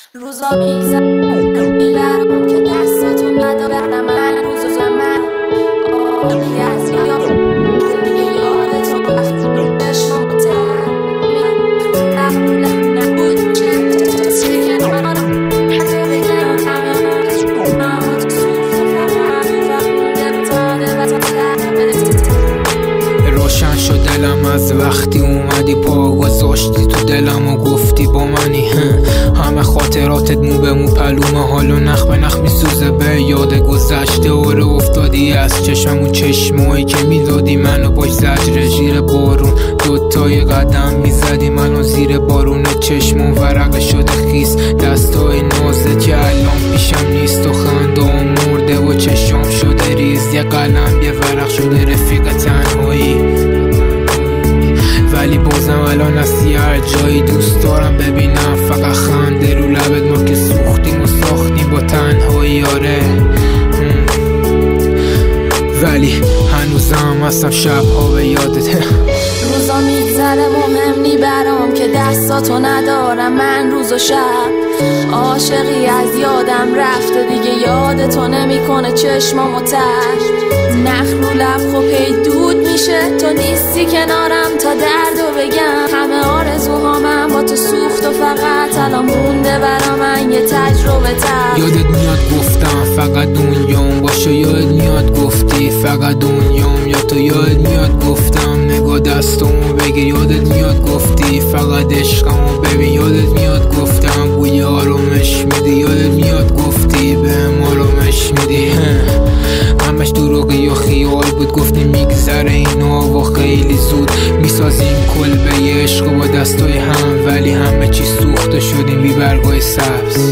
روزا میگذرم که دستاتو ندارم من روز و زمان آبی از یادتو نبود چه کنارم حتی بگم روشن شد دلم از وقتی اومدی پا گذاشتی تو دلم و گفتی با منی. همه خاطراتت مو به مو پلومه حال و نخ به نخ میسوزه به یاد گذشته اوره افتادی از چشمم و چشمایی که میدادی منو باش زجر زیر بارون دوتای قدم میزدی منو زیر بارون چشمم ورق شده خیس دستای نازت که الان پیشم نیست و خنده مرده و چشم شده ریز یه قلم یه ورق شده رفیق تنهایی ولی بازم الان از هر جایی دوست دارم ببینم فقط خنده رو لبت ما که سوختیم و ساختیم با تنهایی آره ولی هنوزم هستم شبها به یادت روزا میگذره مهم نی برام که دستاتو ندارم من روز و شب عاشقی از یادم رفته دیگه یادتو نمیکنه چشمام و تر نخ رو لب خب هی دود میشه تو نیستی کنارم تا دردو بگم همه آرزوهامم با تو سوخت و فقط الان مونده برا من یه تجربه تر یادت میاد گفتم فقط دنیام باشه یادت میاد گفتی فقط دنیام یا تو یادت میاد گفتم نگاه دستامو بگیر یادت میاد گفتی فقط عشقمو ببین یادت میاد گفتم بوی آرامش میدی یادت میاد گفتی بهم آرامش میدی همش دروغی و خیال بود گفتی میگذره اینا و خیلی زود میسازیم کلبه عشق با دستای هم ولی همه چی سوخته شدیم بی برگای سبز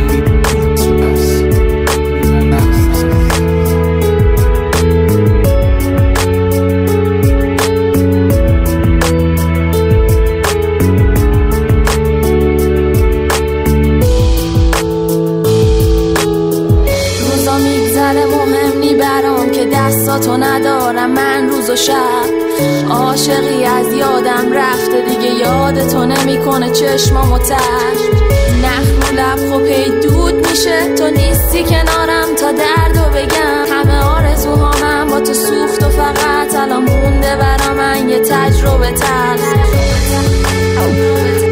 دستاتو ندارم من روز و شب عاشقی از یادم رفته دیگه یادتو نمیکنه چشمامو تر نخ رو لب خب هی دود میشه تو نیستی کنارم تا دردو بگم همه آرزوهامم با تو سوخت و فقط الان مونده برا من یه تجربه تر